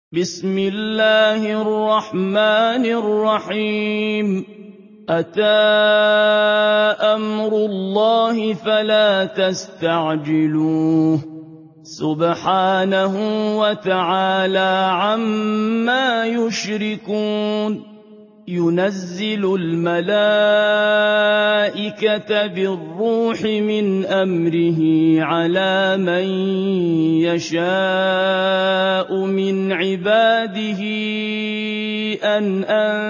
بسم الله الرحمن الرحيم أتى أمر الله فلا تستعجلوه سبحانه وتعالى عما يشركون ينزل الملائكة بالروح من أمره على من يشاء من عباده أن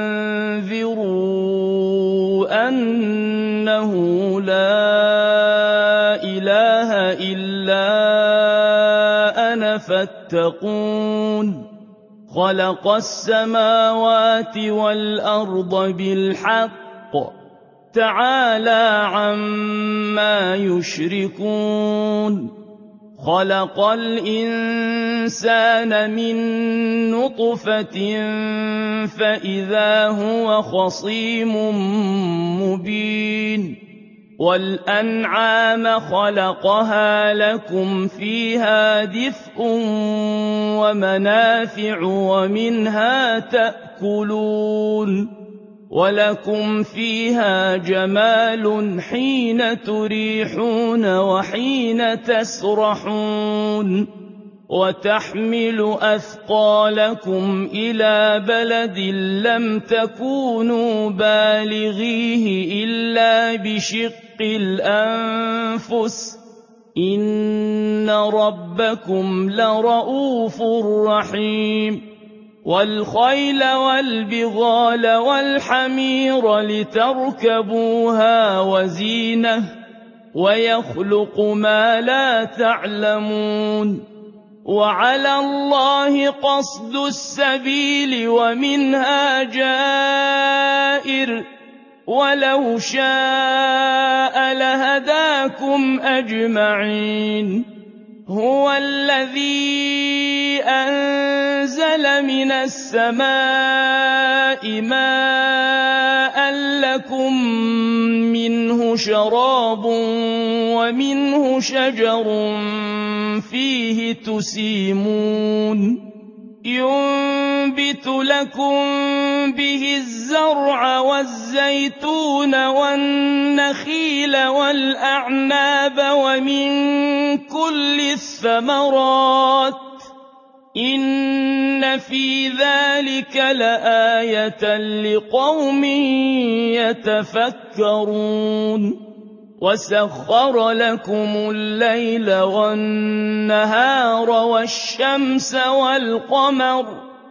أنذروا أنه لا إله إلا أنا فاتقون خلق السماوات والأرض بالحق تعالى عما يشركون خلق الإنسان من نطفة فإذا هو خصيم مبين والأنعام خلقها لكم فيها دفء ومنافع ومنها تأكلون ولكم فيها جمال حين تريحون وحين تسرحون وتحمل أثقالكم إلى بلد لم تكونوا بالغيه إلا بشق الأنفس إن ربكم لرؤوف رحيم والخيل والبغال والحمير لتركبوها وزينة ويخلق ما لا تعلمون وعلى الله قصد السبيل ومنها جائر ولو شاء لهداكم أجمعين هو الذي أنزل من السماء ماء لكم منه شراب ومنه شجر فيه تسيمون ينبت لكم به الزرع والزيتون والنخيل والأعناب ومن كل الثمرات إن في ذلك لآية لقوم يتفكرون وسخر لكم الليل والنهار والشمس والقمر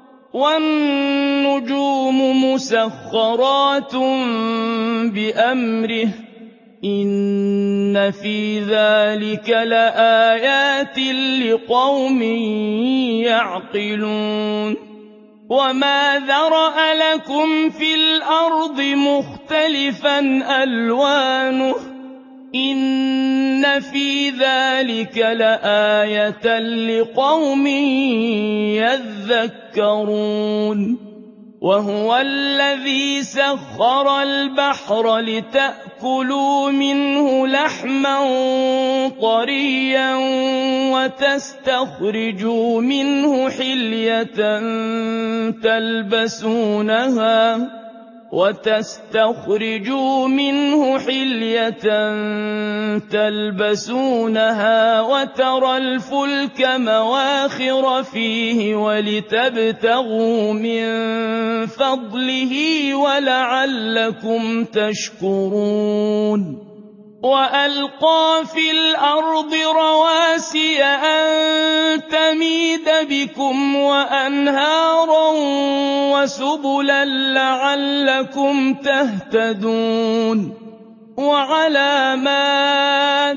والنجوم مسخرات بأمره إن في ذلك لآيات لقوم يعقلون وما ذرأ لكم في الأرض مختلفا ألوانه إن في ذلك لآية لقوم يذكرون وهو الذي سخر البحر لتأكلوا منه لحما طريا وتستخرجوا منه حلية تلبسونها وترى الفلك مواخر فيه ولتبتغوا من فضله ولعلكم تشكرون وألقى في الأرض رواسي أن تميد بكم وأنهارا وسبلا لعلكم تهتدون وعلامات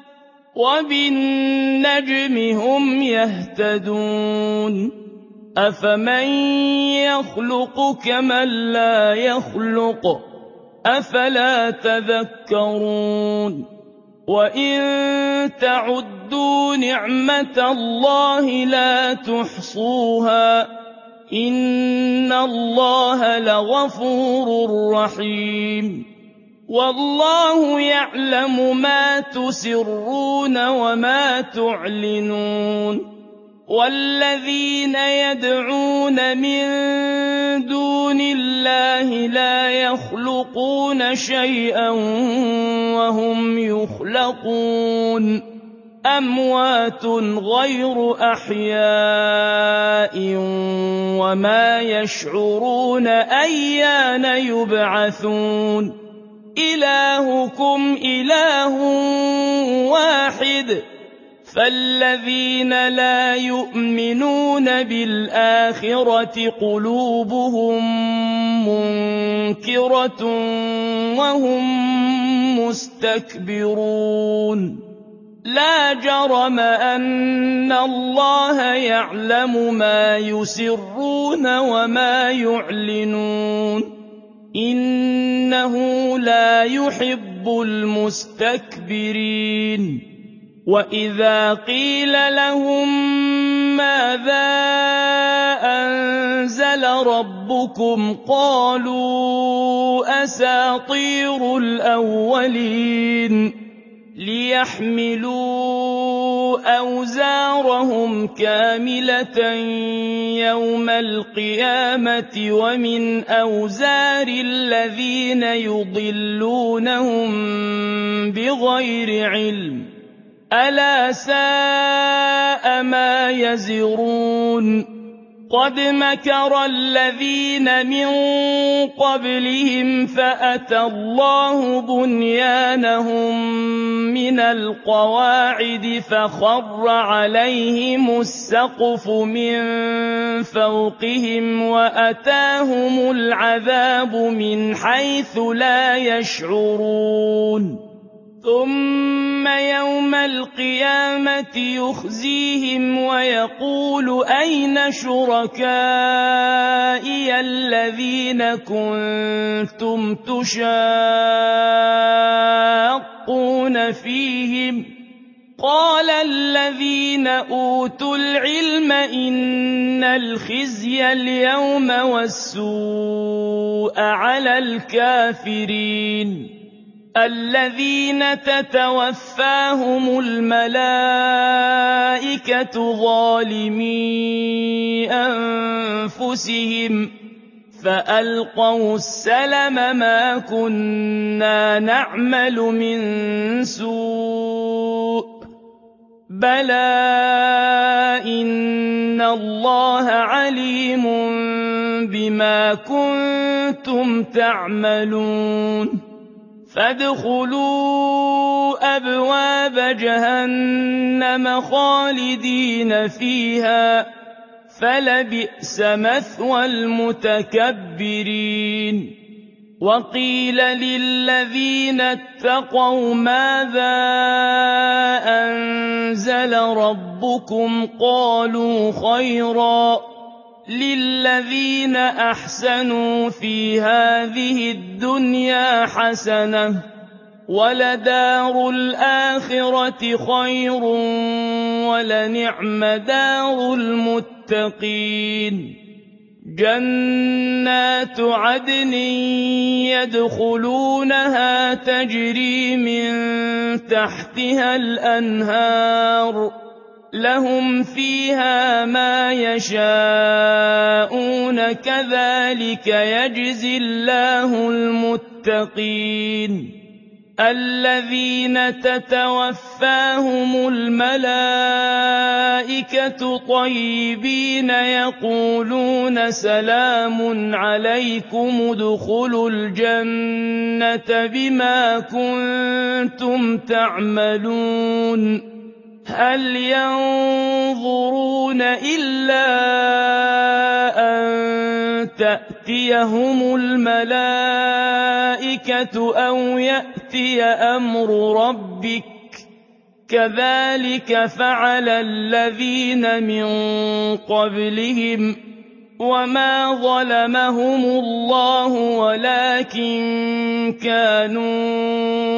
وبالنجم هم يهتدون أفمن يخلق كمن لا يخلق أفلا تذكرون وإن تعدوا نعمة الله لا تحصوها إن الله لغفور رحيم والله يعلم ما تسرون وما تعلنون وَالَّذِينَ يَدْعُونَ مِن دُونِ اللَّهِ لَا يَخْلُقُونَ شَيْئًا وَهُمْ يُخْلَقُونَ أَمْوَاتٌ غَيْرُ أَحْيَاءٍ وَمَا يَشْعُرُونَ أَيَّانَ يُبْعَثُونَ إِلَٰهُكُمْ إِلَٰهٌ وَاحِدٌ فَالَّذِينَ لَا يُؤْمِنُونَ بِالْآخِرَةِ قُلُوبُهُم مُّنكِرَةٌ وَهُم مُّسْتَكْبِرُونَ لَا جَرَمَ أَنَّ اللَّهَ يَعْلَمُ مَا يُسِرُّونَ وَمَا يُعْلِنُونَ إِنَّهُ لَا يُحِبُّ الْمُسْتَكْبِرِينَ وَإِذَا قِيلَ لَهُم مَّاذَا أَنزَلَ رَبُّكُمْ قَالُوا أَسَاطِيرُ الْأَوَّلِينَ لِيَحْمِلُوا أَوْزَارَهُم كَامِلَةً يَوْمَ الْقِيَامَةِ وَمِنْ أَوْزَارِ الَّذِينَ يُضِلُّونَهُم بِغَيْرِ عِلْمٍ أَلَا سَاءَ مَا يَزِرُونَ قَدْ مَكَرَ الَّذِينَ مِن قَبْلِهِمْ فَأَتَى اللَّهُ بُنْيَانَهُم مِّنَ الْقَوَاعِدِ فَخَرَّ عَلَيْهِمُ السَّقْفُ مِن فَوْقِهِمْ وَأَتَاهُمُ الْعَذَابُ مِنْ حَيْثُ لَا يَشْعُرُونَ ثُمَّ يَوْمَ الْقِيَامَةِ يُخْزِيهِمْ وَيَقُولُ أَيْنَ شُرَكَائِيَ الَّذِينَ كُنتُمْ تُشَاقُّونَ فِيهِمْ ۚ قَالَ الَّذِينَ أُوتُوا الْعِلْمَ إِنَّ الْخِزْيَ الْيَوْمَ وَالسُّوءَ عَلَى الْكَافِرِينَ الَّذِينَ تَتَوَفَّاهُمُ الْمَلَائِكَةُ ظَالِمِي أَنفُسِهِمْ فَأَلْقَوْا السَّلَمَ مَا كُنَّا نَعْمَلُ مِن سُوءٍ بَلَىٰ إِنَّ اللَّهَ عَلِيمٌ بِمَا كُنتُمْ تَعْمَلُونَ فَادْخُلُوا أَبْوَابَ جَهَنَّمَ خَالِدِينَ فِيهَا فَلَبِئْسَ مَثْوَى الْمُتَكَبِّرِينَ وَقِيلَ لِلَّذِينَ اتَّقَوْا مَاذَا أَنزَلَ رَبُّكُمْ قَالُوا خَيْرًا لِلَّذِينَ أَحْسَنُوا فِي هَٰذِهِ الدُّنْيَا حَسَنَةٌ ۚ وَلَدَارُ الْآخِرَةِ خَيْرٌ ۚ وَلَنِعْمَ دَارُ الْمُتَّقِينَ جَنَّاتُ عَدْنٍ يَدْخُلُونَهَا تَجْرِي مِن تَحْتِهَا الْأَنْهَارُ لَهُمْ فِيهَا مَا يَشَاءُونَ كَذَٰلِكَ يَجْزِي اللَّهُ الْمُتَّقِينَ الَّذِينَ تَتَوَفَّاهُمُ الْمَلَائِكَةُ طَيِّبِينَ يَقُولُونَ سَلَامٌ عَلَيْكُمُ ادْخُلُوا الْجَنَّةَ بِمَا كُنتُمْ تَعْمَلُونَ هَلْ يَنظُرُونَ إِلَّا أَن تَأْتِيَهُمُ الْمَلَائِكَةُ أَوْ يَأْتِيَ أَمْرُ رَبِّكَ ۚ كَذَٰلِكَ فَعَلَ الَّذِينَ مِن قَبْلِهِمْ ۚ وَمَا ظَلَمَهُمُ اللَّهُ وَلَٰكِن كَانُوا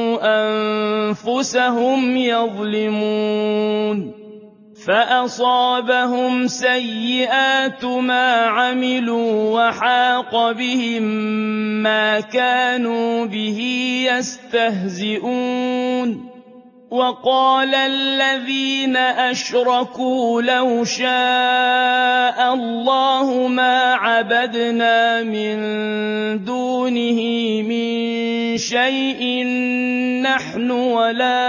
أَنفُسَهُمْ يَظْلِمُونَ فَأَصَابَهُمْ سَيِّئَاتُ مَا عَمِلُوا وَحَاقَ بِهِم مَّا كَانُوا بِهِ يَسْتَهْزِئُونَ وقال الذين أشركوا لو شاء الله ما عبدنا من دونه من شيء نحن ولا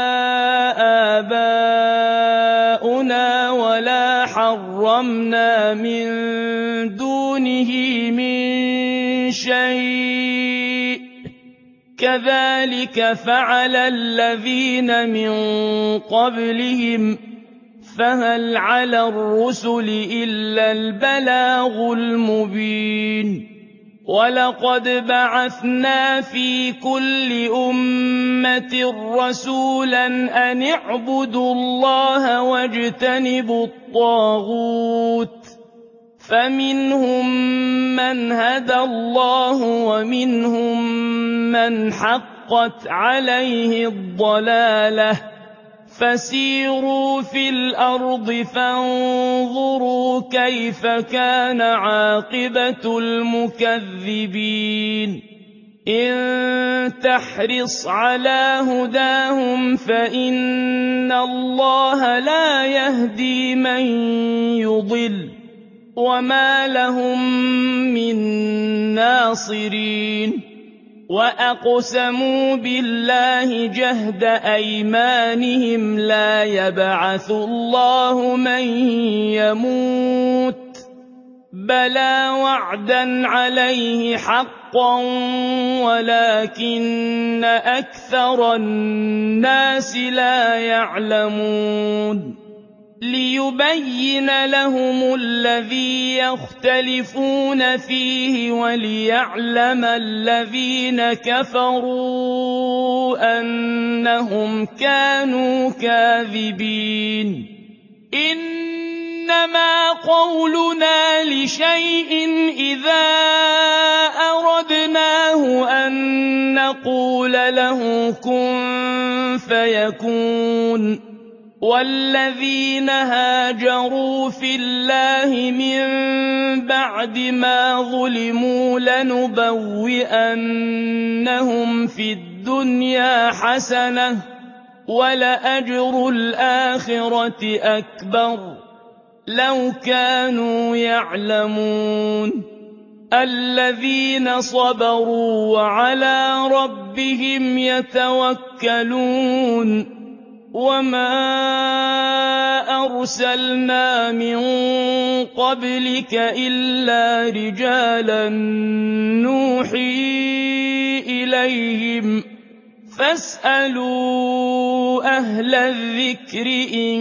آباؤنا ولا حرمنا من دونه من شيء كذلك فعل الذين من قبلهم فهل على الرسل إلا البلاغ المبين ولقد بعثنا في كل أمة رسولا أن اعبدوا الله واجتنبوا الطاغوت فمنهم من هدى الله ومنهم من حقت عليه الضلالة فسيروا في الأرض فانظروا كيف كان عاقبة المكذبين إن تحرص على هداهم فإن الله لا يهدي من يضل وما لهم من ناصرين وأقسموا بالله جهد أيمانهم لا يبعث الله من يموت بلى وعدا عليه حقا ولكن أكثر الناس لا يعلمون ليبين لهم الذي يختلفون فيه وليعلم الذين كفروا أنهم كانوا كاذبين إنما قولنا لشيء إذا أردناه أن نقول له كن فيكون والذين هاجروا في الله من بعد ما ظلموا لنبوئنهم في الدنيا حسنة ولأجر الآخرة أكبر لو كانوا يعلمون الذين صبروا وعلى ربهم يتوكلون وما أرسلنا من قبلك إلا رجالا نوحي إليهم فاسألوا أهل الذكر إن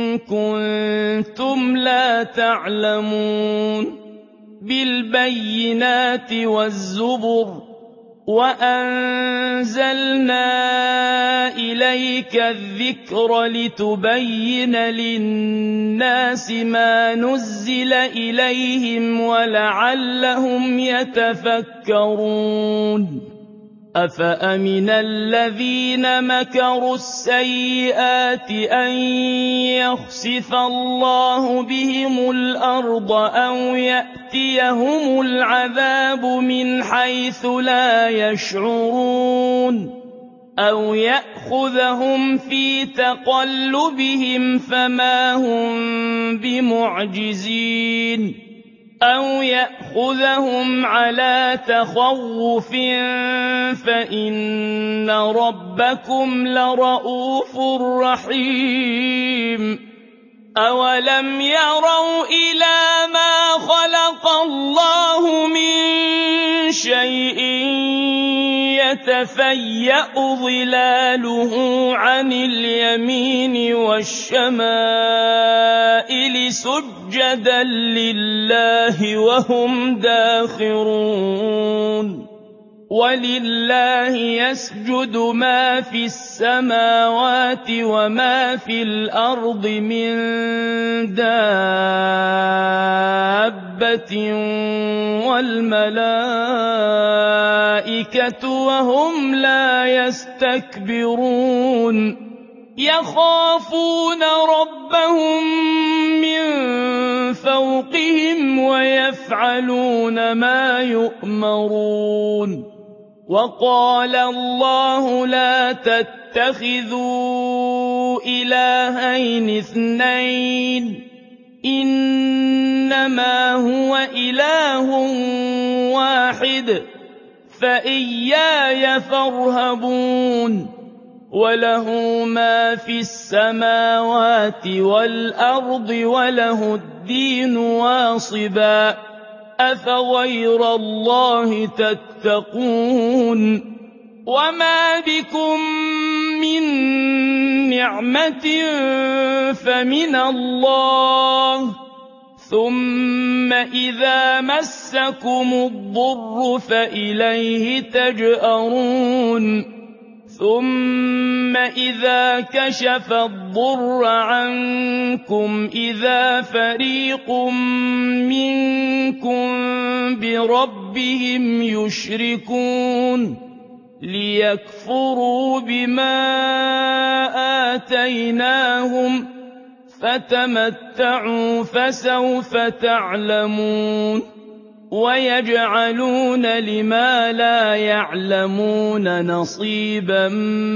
كنتم لا تعلمون بالبينات والزبر وأنزلنا إليك الذكر لتبين للناس ما نزل إليهم ولعلهم يتفكرون أفأمن الذين مكروا السيئات أن يخسف الله بهم الأرض أو يأتيهم العذاب من حيث لا يشعرون أو يأخذهم في تقلبهم فما هم بمعجزين أو يأخذهم على تخوف فإن ربكم لرؤوف رحيم أولم يروا إلى ما خلق الله من شيء يتفيأ ظلاله عن اليمين والشمائل سجدا لله وهم داخرون ولله يسجد ما في السماوات وما في الأرض من دابة والملائكة وهم لا يستكبرون يخافون ربهم من فوقهم ويفعلون ما يؤمرون وقال الله لا تتخذوا إلهين اثنين إنما هو إله واحد فإياي فارهبون وله ما في السماوات والأرض وله الدين واصبا أفغير الله تتقون وما بكم من نعمة فمن الله ثم إذا مسكم الضر فإليه تجأرون ثم إذا كشف الضر عنكم إذا فريق منكم بربهم يشركون ليكفروا بما آتيناهم فتمتعوا فسوف تعلمون ويجعلون لما لا يعلمون نصيبا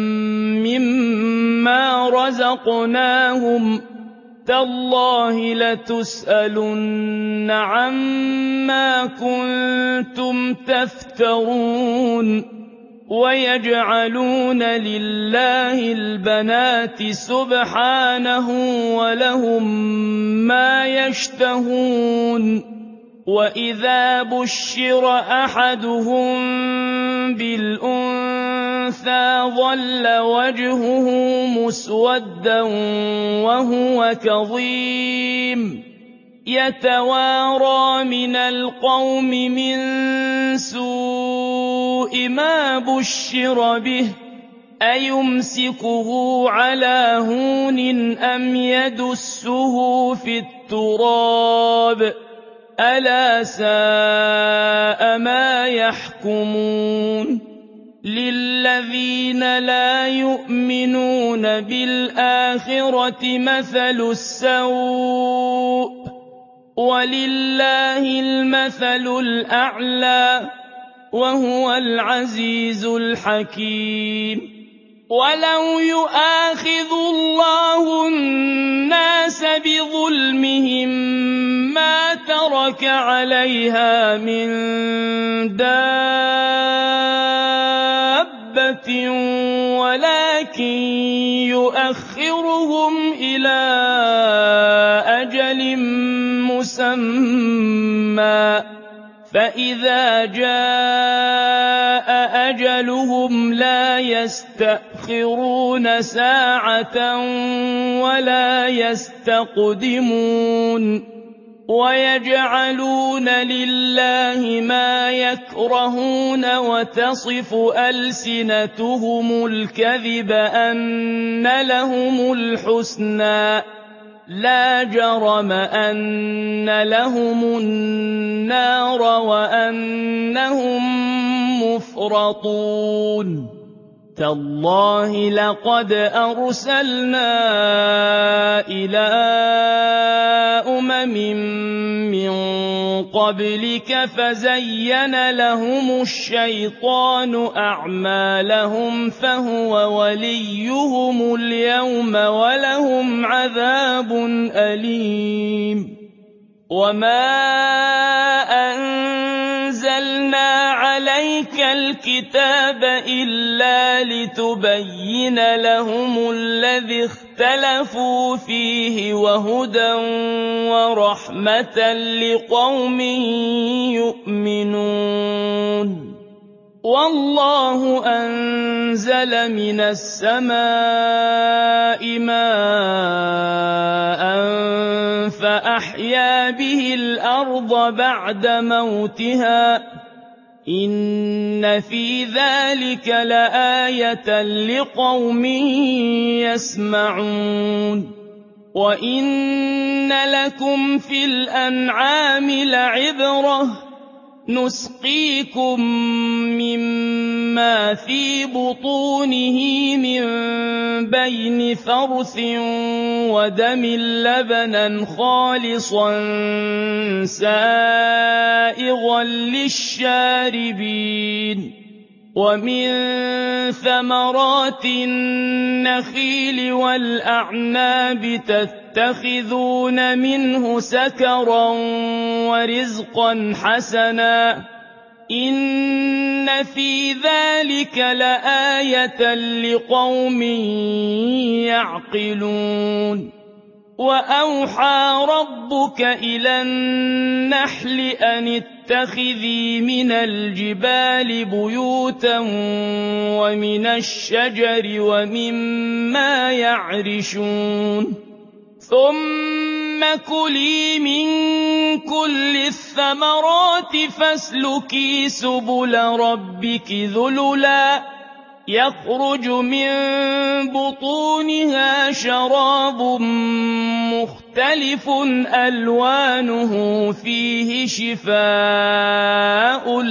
مما رزقناهم تالله لتسألن عما كنتم تفترون ويجعلون لله البنات سبحانه ولهم ما يشتهون وإذا بشر أحدهم بالأنثى ظل وجهه مسودا وهو كظيم يتوارى من القوم من سوء ما بشر به أيمسكه على هون أم يدسه في التراب ألا ساء ما يحكمون للذين لا يؤمنون بالآخرة مثل السوء ولله المثل الأعلى وهو العزيز الحكيم ولو يؤاخذ الله الناس بظلمهم ما ترك عليها من دابة ولكن يؤخرهم إلى أجل مسمى فإذا جاء أجلهم لا يستأخرون ساعة ولا يستقدمون ويجعلون لله ما يكرهون وتصف ألسنتهم الكذب أن لهم الحسنى لا جرم أن لهم النار وأنهم مفرطون تالله لقد أرسلنا إلى من قبلك فزين لهم الشيطان أعمالهم فهو وليهم اليوم ولهم عذاب أليم وما أنزلنا عليك الكتاب إلا لتبين لهم الذي اختلفوا فيه وهدى ورحمة لقوم يؤمنون والله أنزل من السماء ماء فأحيا به الأرض بعد موتها إن في ذلك لآية لقوم يسمعون وإن لكم في الأنعام لعبرة نسقيكم مما في بطونه من بين فرث ودم لبنا خالصا سائغا للشاربين ومن ثمرات النخيل والأعناب تتخذون منه سكرا ورزقا حسنا إن في ذلك لآية لقوم يعقلون وأوحى ربك إلى النحل أن اتخذي من الجبال بيوتا ومن الشجر ومما يعرشون ثم كلي من كل الثمرات فاسلكي سبل ربك ذللا يخرج من بطونها شراب مختلف ألوانه فيه شفاء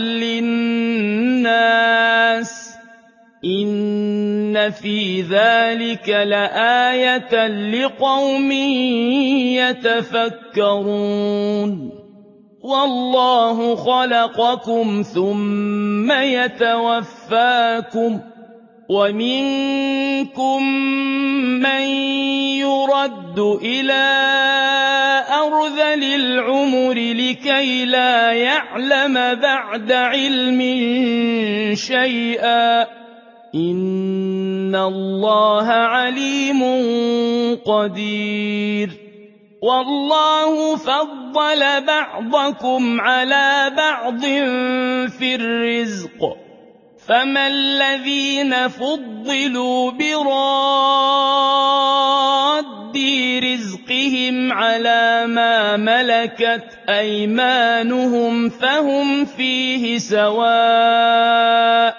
للناس إن في ذلك لآية لقوم يتفكرون والله خلقكم ثم يتوفاكم ومنكم من يرد إلى أرذل العمر لكي لا يعلم بعد علم شيئا إن الله عليم قدير والله فضل بعضكم على بعض في الرزق فما الذين فضلوا براد رزقهم على ما ملكت أيمانهم فهم فيه سواء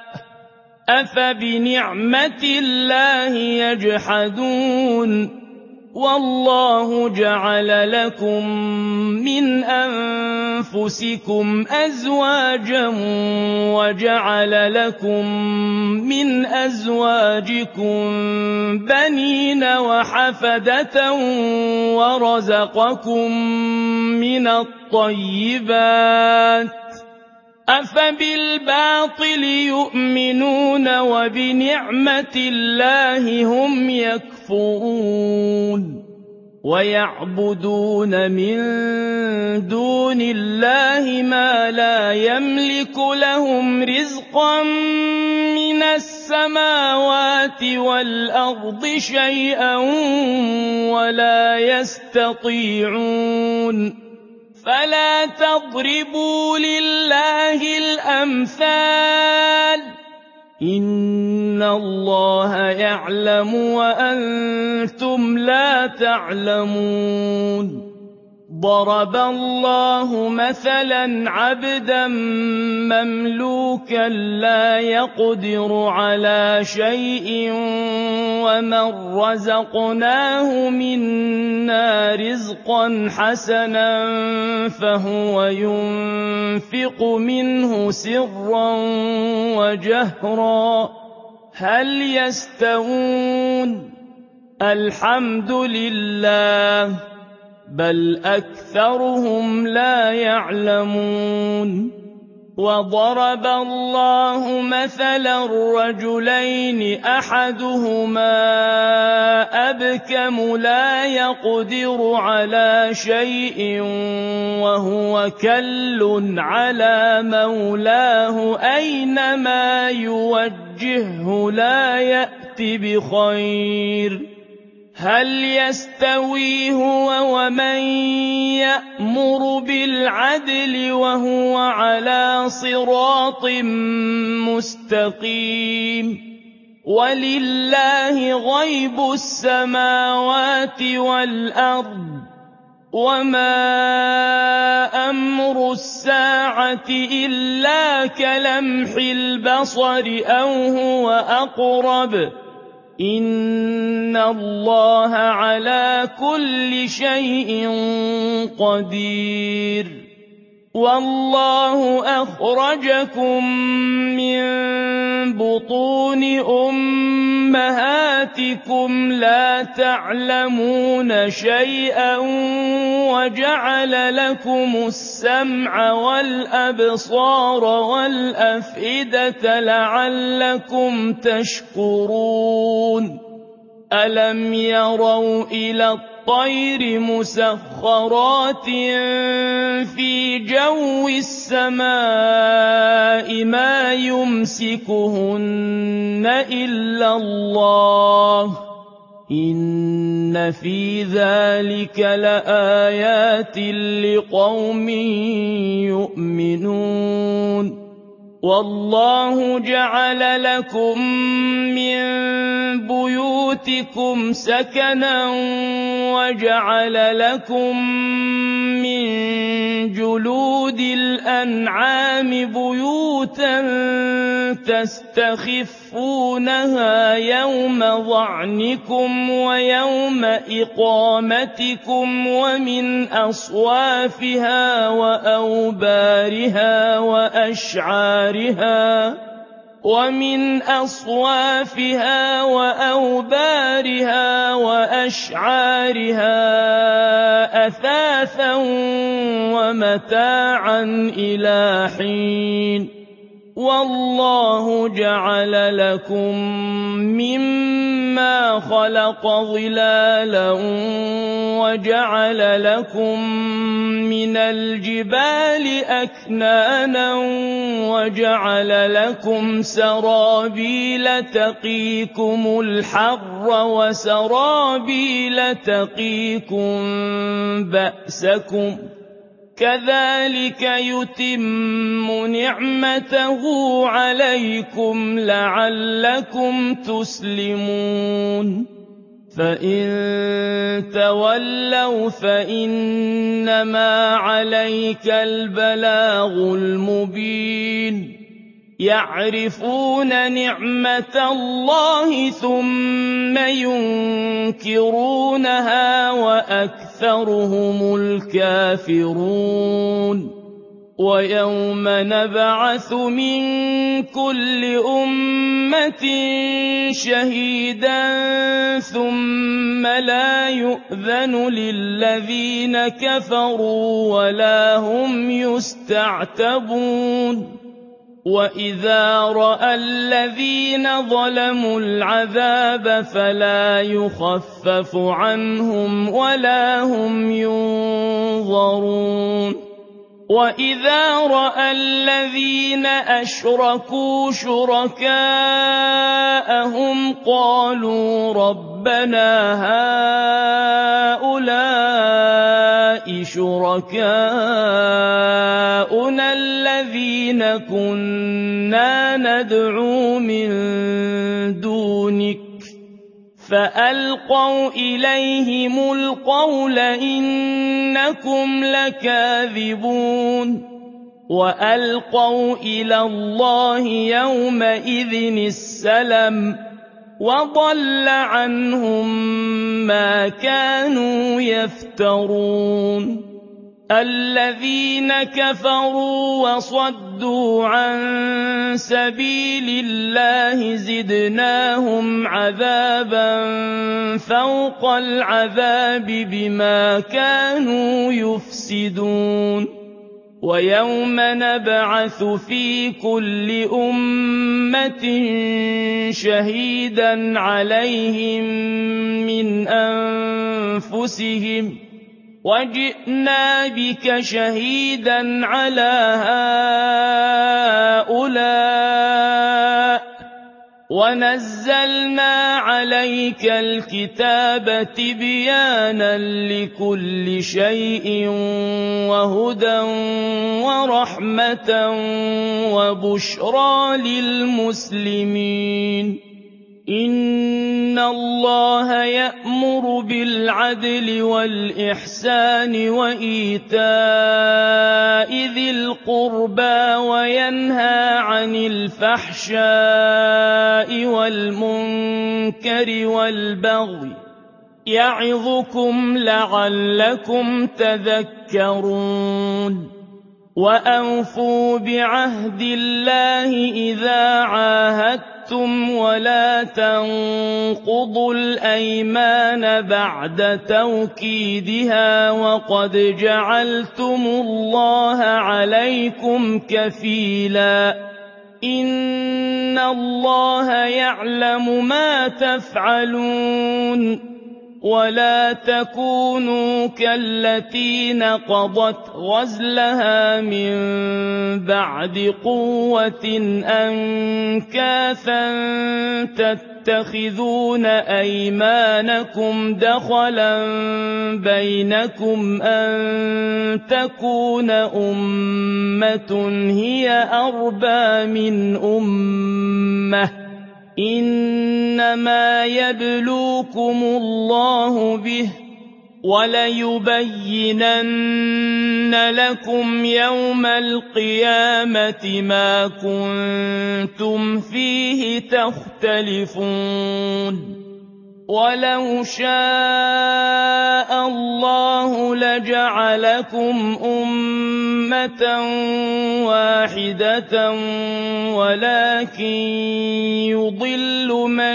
أفبنعمة الله يجحدون والله جعل لكم من أنفسكم أزواجا وجعل لكم من أزواجكم بنين وحفدة ورزقكم من الطيبات أفبالباطل يؤمنون وبنعمة الله هم يكفرون ويعبدون من دون الله ما لا يملك لهم رزقا من السماوات والأرض شيئا ولا يستطيعون فلا تضربوا لله الأمثال إن الله يعلم وأنتم لا تعلمون ضرب الله مثلا عبدا مملوكا لا يقدر على شيء ومن رزقناه منا رزقا حسنا فهو ينفق منه سرا وجهرا هل يستوون الحمد لله بل أكثرهم لا يعلمون وضرب الله مثلا رجلين أحدهما أبكم لا يقدر على شيء وهو كل على مولاه أينما يوجهه لا يأت بخير هل يستوي هو ومن يأمر بالعدل وهو على صراط مستقيم ولله غيب السماوات والأرض وما أمر الساعة إلا كلمح البصر أو هو أقرب إن الله على كل شيء قدير والله أخرجكم من بطون أمهاتكم لا تعلمون شيئا وجعل لكم السمع والأبصار والأفئدة لعلكم تشكرون ألم يروا إلى الطير مسخرات في جو السماء ما يمسكهن إلا الله إن في ذلك لآيات لقوم يؤمنون والله جعل لكم من بيوتكم سكنا وجعل لكم من جلود الأنعام بيوتا تستخفونها يوم ظعنكم ويوم إقامتكم ومن أصوافها وأوبارها وأشعارها أثاثا ومتاعا إلى حين والله جعل لكم مما خلق ظلالا وجعل لكم من الجبال أكنانا وجعل لكم سرابيل تقيكم الحر وسرابيل تقيكم بأسكم كذلك يتم نعمته عليكم لعلكم تسلمون فإن تولوا فإنما عليك البلاغ المبين يعرفون نعمة الله ثم ينكرونها وأكثرهم الكافرون ويوم نبعث من كل أمة شهيدا ثم لا يؤذن للذين كفروا ولا هم يستعتبون وإذا رأى الذين ظلموا العذاب فلا يخفف عنهم ولا هم ينظرون وإذا رأى الذين أشركوا شركاءهم قالوا ربنا هؤلاء شركاؤنا الذين كنا ندعو من دونك فألقوا إليهم القول إنكم لكاذبون وألقوا إلى الله يومئذ السلم وضل عنهم ما كانوا يفترون الذين كفروا وصدوا عن سبيل الله زدناهم عذابا فوق العذاب بما كانوا يفسدون ويوم نبعث في كل أمة شهيدا عليهم من أنفسهم وجئنا بك شهيدا على هؤلاء ونزلنا عليك الكتاب تبيانا لكل شيء وهدى ورحمة وبشرى للمسلمين إن الله يأمر بالعدل والإحسان وإيتاء ذي القربى وينهى عن الفحشاء والمنكر والبغي يعظكم لعلكم تذكرون وَأَوْفُوا بِعَهْدِ اللَّهِ إِذَا عَاهَدتُّمْ وَلَا تَنقُضُوا الْأَيْمَانَ بَعْدَ تَوْكِيدِهَا وَقَدْ جَعَلْتُمُ اللَّهَ عَلَيْكُمْ كَفِيلًا إِنَّ اللَّهَ يَعْلَمُ مَا تَفْعَلُونَ وَلَا تَكُونُوا كَالَّتِي نَقَضَتْ غَزْلَهَا مِن بَعْدِ قُوَّةٍ أَنكَاثًا تَتَّخِذُونَ أَيْمَانَكُمْ دَخَلًا بَيْنَكُمْ أَن تَكُونَ أُمَّةٌ هِيَ أَرْبَىٰ مِنْ أُمَّةٍ ۚ إِنَّمَا يَبْلُوكُمُ اللَّهُ بِهِ ۚ وَلَيُبَيِّنَنَّ لَكُمْ يَوْمَ الْقِيَامَةِ مَا كُنتُمْ فِيهِ تَخْتَلِفُونَ وَلَوْ شَاءَ اللَّهُ لَجَعَلَكُمْ أُمَّةً وَاحِدَةً وَلَٰكِن يُضِلُّ مَن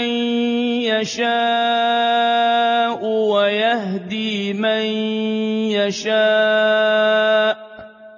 يَشَاءُ وَيَهْدِي مَن يَشَاءُ ۚ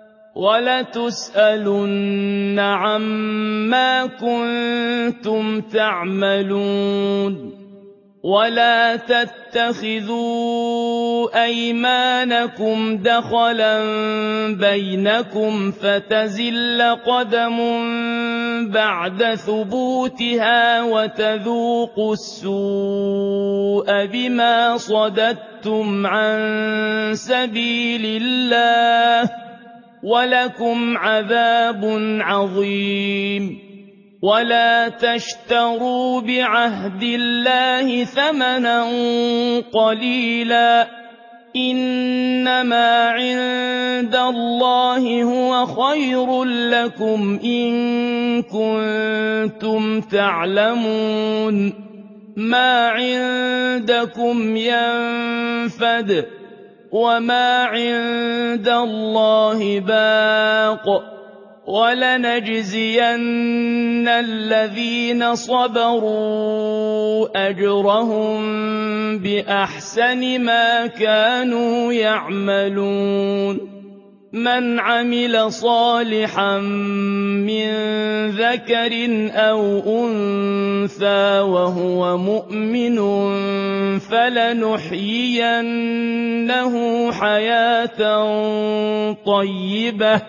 وَلَتُسْأَلُنَّ عَمَّا كُنتُمْ تَعْمَلُونَ وَلَا تَتَّخِذُوا أَيْمَانَكُمْ دَخَلًا بَيْنَكُمْ فَتَزِلَّ قَدَمٌ بَعْدَ ثُبُوتِهَا وَتَذُوقُوا السُّوءَ بِمَا صَدَدتُّمْ عَن سَبِيلِ اللَّهِ ۖ وَلَكُمْ عَذَابٌ عَظِيمٌ وَلَا تَشْتَرُوا بِعَهْدِ اللَّهِ ثَمَنًا قَلِيلًا ۚ إِنَّمَا عِندَ اللَّهِ هُوَ خَيْرٌ لَّكُمْ إِن كُنتُمْ تَعْلَمُونَ مَا عِندَكُمْ يَنفَدُ ۖ وَمَا عِندَ اللَّهِ بَاقٍ ۗ وَلَنَجْزِيَنَّ الَّذِينَ صَبَرُوا أَجْرَهُم بِأَحْسَنِ مَا كَانُوا يَعْمَلُونَ مَنْ عَمِلَ صَالِحًا مِّن ذَكَرٍ أَوْ أُنثَىٰ وَهُوَ مُؤْمِنٌ فَلَنُحْيِيَنَّهُ حَيَاةً طَيِّبَةً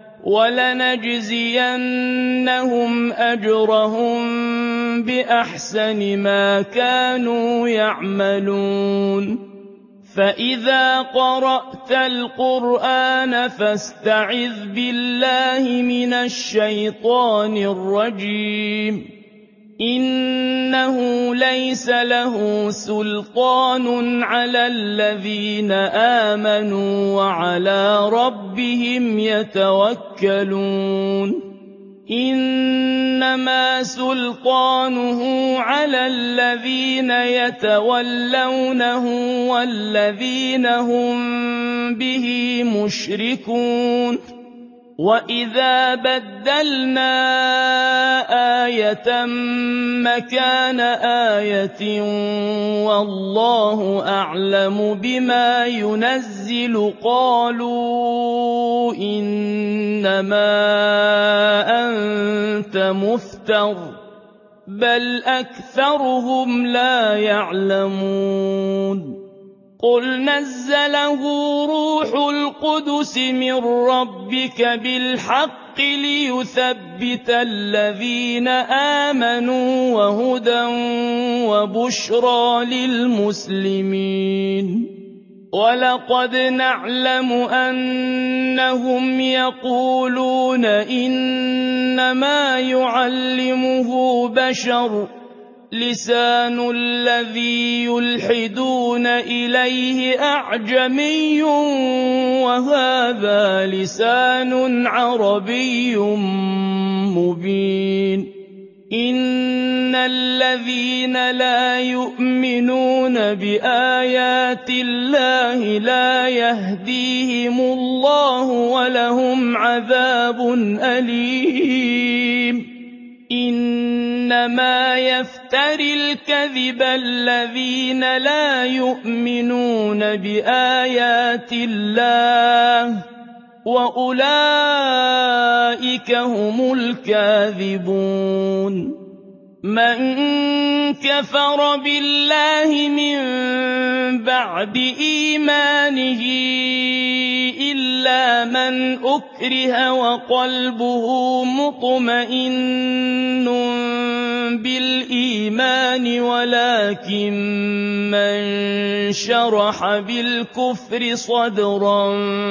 وَلَنَجْزِيَنَّهُمْ أَجْرَهُم بِأَحْسَنِ مَا كَانُوا يَعْمَلُونَ فَإِذَا قَرَأْتَ الْقُرْآنَ فَاسْتَعِذْ بِاللَّهِ مِنَ الشَّيْطَانِ الرَّجِيمِ إِنَّهُ لَيْسَ لَهُ سُلْطَانٌ عَلَى الَّذِينَ آمَنُوا وَعَلَىٰ رَبِّهِمْ يَتَوَكَّلُونَ إِنَّمَا سُلْطَانُهُ عَلَى الَّذِينَ يَتَوَلَّوْنَهُ وَالَّذِينَ هُم بِهِ مُشْرِكُونَ وَإِذَا بَدَّلْنَا آيَةً مَّكَانَ آيَةٍ وَاللَّهُ أَعْلَمُ بِمَا يُنَزِّلُ قَالُوا إِنَّمَا أَنتَ مُفْتَرٍ ۚ بَلْ أَكْثَرُهُمْ لَا يَعْلَمُونَ قُلْ نَزَّلَهُ رُوحُ الْقُدُسِ مِن رَّبِّكَ بِالْحَقِّ لِيُثَبِّتَ الَّذِينَ آمَنُوا وَهُدًى وَبُشْرَىٰ لِلْمُسْلِمِينَ وَلَقَدْ نَعْلَمُ أَنَّهُمْ يَقُولُونَ إِنَّمَا يُعَلِّمُهُ بَشَرٌ ۗ لِّسَانُ الَّذِي يُلْحِدُونَ إِلَيْهِ أَعْجَمِيٌّ وَهَٰذَا لِسَانٌ عَرَبِيٌّ مُّبِينٌ إِنَّ الذين لا يؤمنون بآيات الله لا يهديهم الله ولهم عذاب أليم إنما يفتري الكذب الذين لا يؤمنون بآيات الله وأولئك هم الكاذبون من كفر بالله من بعد إيمانه إلا من أكره وقلبه مطمئن بالإيمان ولكن من شرح بالكفر صدرا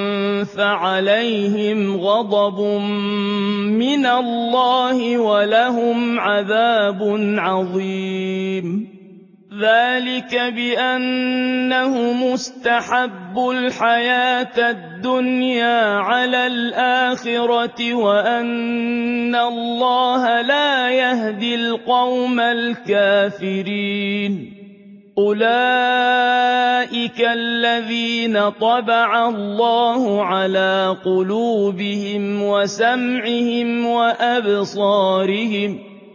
فعليهم غضب من الله ولهم عذاب عظيم ذلك بأنه مستحب الحياة الدنيا على الآخرة وأن الله لا يهدي القوم الكافرين أولئك الذين طبع الله على قلوبهم وسمعهم وأبصارهم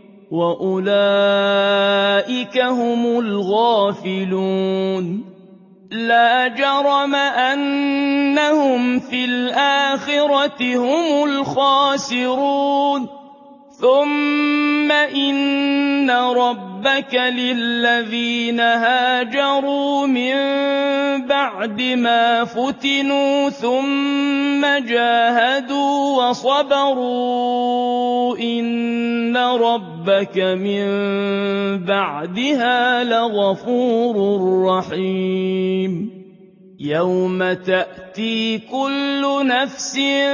وأولئك هم الغافلون لا جرم أنهم في الآخرة هم الخاسرون ثم إن ربك للذين هاجروا من بعد ما فتنوا ثم جاهدوا وصبروا إن ربك من بعدها لغفور رحيم يوم تأتي كل نفس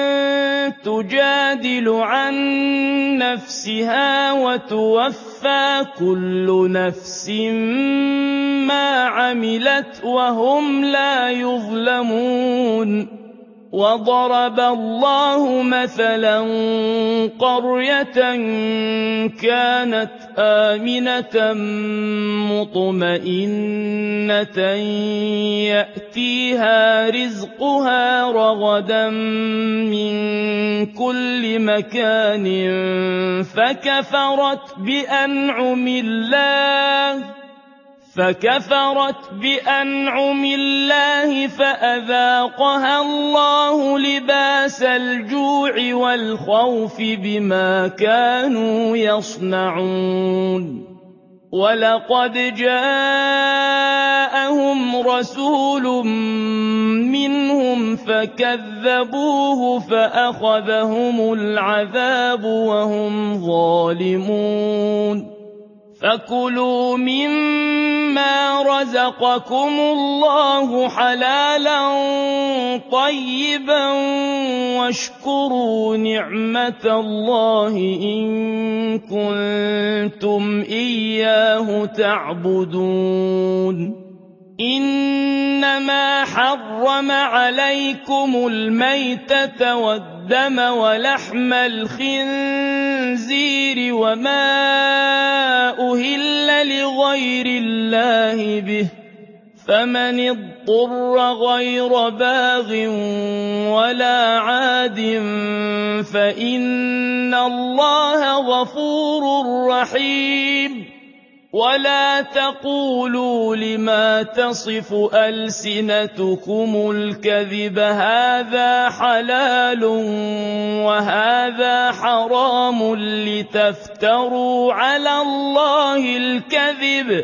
تجادل عن نفسها وتوفى كل نفس ما عملت وهم لا يظلمون وضرب الله مثلا قرية كانت آمنة مطمئنة يأتيها رزقها رغدا من كل مكان فكفرت بأنعم الله فأذاقها الله لباس الجوع والخوف بما كانوا يصنعون ولقد جاءهم رسول منهم فكذبوه فأخذهم العذاب وهم ظالمون فكلوا مما رزقكم الله حلالا طيبا واشكروا نعمة الله إن كنتم إياه تعبدون إنما حرم عليكم الميتة والدم ولحم الخنزير وما أهل لغير الله به فمن اضطر غير باغ ولا عاد فإن الله غفور رحيم ولا تقولوا لما تصف ألسنتكم الكذب هذا حلال وهذا حرام لتفتروا على الله الكذب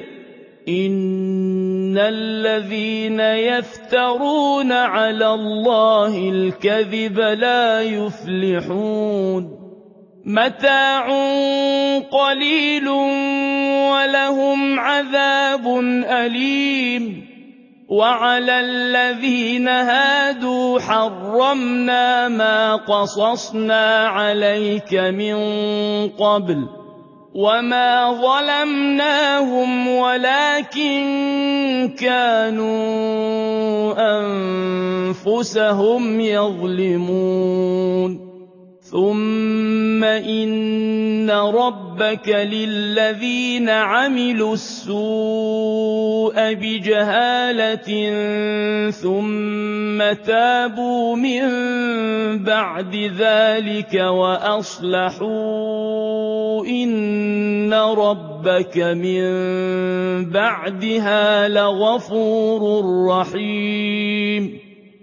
إن الذين يفترون على الله الكذب لا يفلحون متاع قليل ولهم عذاب أليم وعلى الذين هادوا حرمنا ما قصصنا عليك من قبل وما ظلمناهم ولكن كانوا أنفسهم يظلمون ثم ثم إن ربك للذين عملوا السوء بجهالة ثم تابوا من بعد ذلك وأصلحوا إن ربك من بعدها لغفور رحيم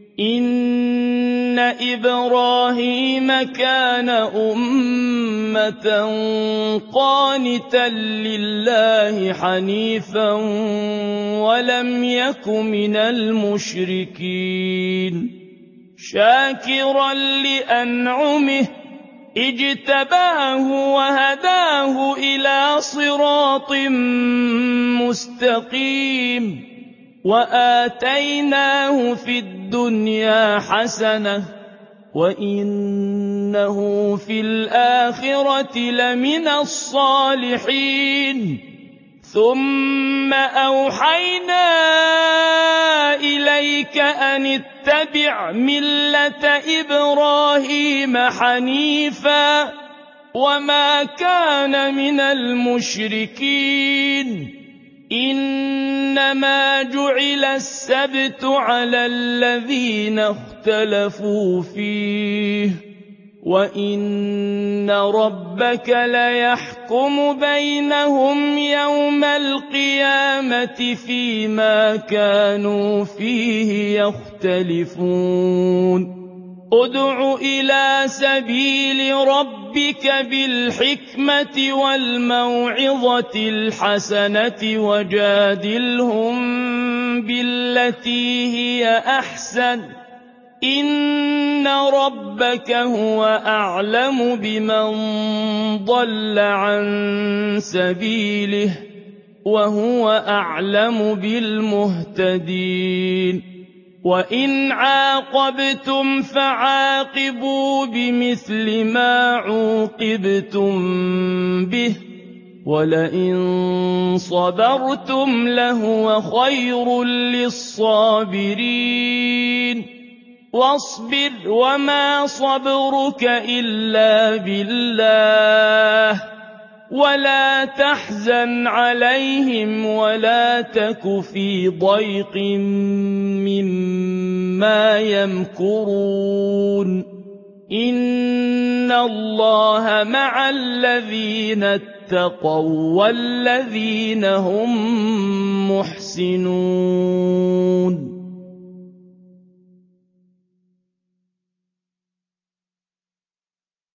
إن إبراهيم كان أمة قانتا لله حنيفا ولم يك من المشركين شاكرا لأنعمه اجتباه وهداه إلى صراط مستقيم وآتيناه في الدنيا حسنة وإنه في الآخرة لمن الصالحين ثم أوحينا إليك أن اتبع ملة إبراهيم حنيفا وما كان من المشركين إنما جعل السبت على الذين اختلفوا فيه وإن ربك ليحكم بينهم يوم القيامة فيما كانوا فيه يختلفون ادع إلى سبيل ربك بالحكمة والموعظة الحسنة وجادلهم بالتي هي أحسن إن ربك هو أعلم بمن ضل عن سبيله وهو أعلم بالمهتدين وإن عاقبتم فعاقبوا بمثل ما عوقبتم به ولئن صبرتم لهو خير للصابرين واصبر وما صبرك إلا بالله ولا تحزن عليهم ولا تك في ضيق مما يمكرون إن الله مع الذين اتقوا والذين هم محسنون